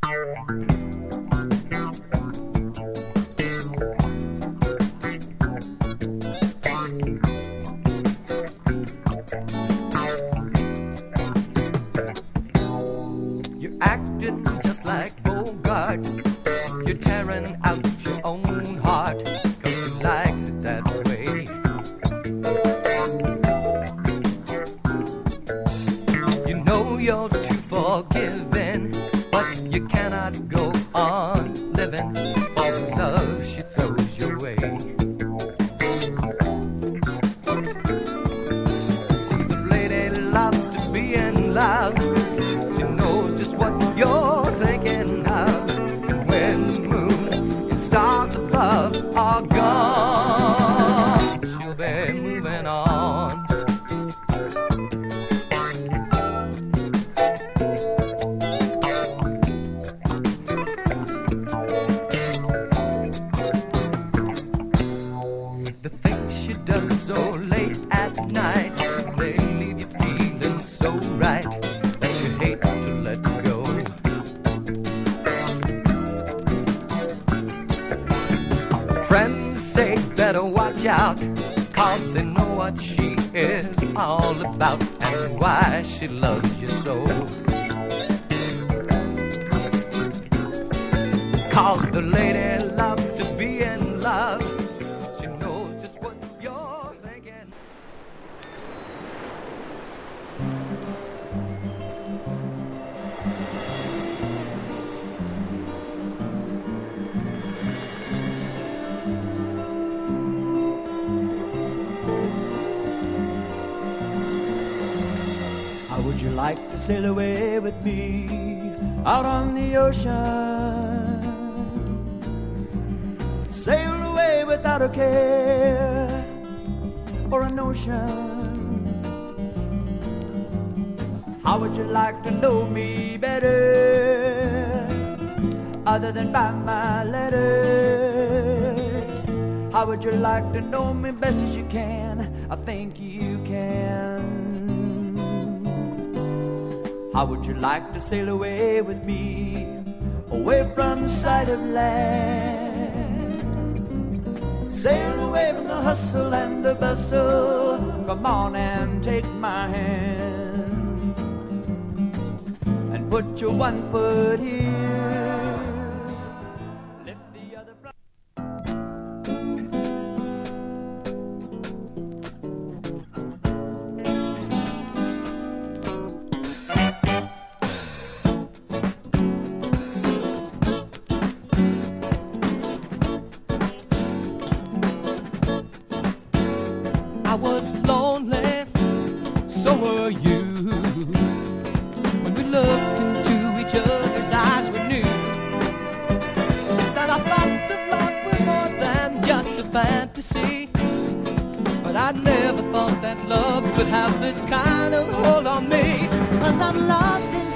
You're acting just like Bogart. You're tearing out your own heart, 'cause he likes it that way. You know you're too forgiving, but you cannot go on living for the love she throws your way. See, the lady loves to be in love. She knows just what you're thinking of. And when the moon and stars above are gone, she'll be moving on. The things she does so late at night, they leave you feeling so right that you hate to let go. Friends say better watch out, 'cause they know what she is all about and why she loves you so. 'Cause the lady loves to be in love. She knows just what you're thinking. How would you like to sail away with me out on the ocean? Sail away without a care or a notion. How would you like to know me better, other than by my letters? How would you like to know me best as you can? I think you can. How would you like to sail away with me, away from the sight of land? Sail away from the hustle and the bustle. Come on and take my hand, and put your one foot here, lift the other from. I was lonely, so were you. When we looked into each other's eyes, we knew that our thoughts of love were more than just a fantasy. But I never thought that love could have this kind of hold on me. 'Cause I'm lost in